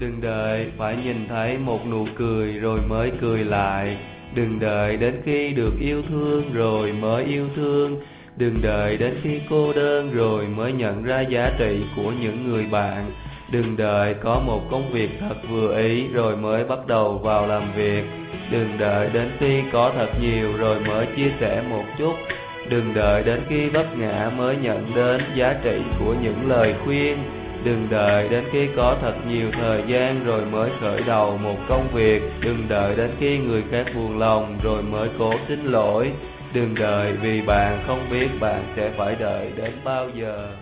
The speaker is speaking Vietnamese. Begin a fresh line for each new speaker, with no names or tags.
Đừng đợi phải nhìn thấy một nụ cười rồi mới cười lại. Đừng đợi đến khi được yêu thương rồi mới yêu thương. Đừng đợi đến khi cô đơn rồi mới nhận ra giá trị của những người bạn. Đừng đợi có một công việc thật vừa ý rồi mới bắt đầu vào làm việc. Đừng đợi đến khi có thật nhiều rồi mới chia sẻ một chút. Đừng đợi đến khi vấp ngã mới nhận đến giá trị của những lời khuyên. Đừng đợi đến khi có thật nhiều thời gian rồi mới khởi đầu một công việc. Đừng đợi đến khi người khác buồn lòng rồi mới cố xin lỗi. Đừng đợi vì bạn không biết bạn sẽ phải đợi đến bao giờ.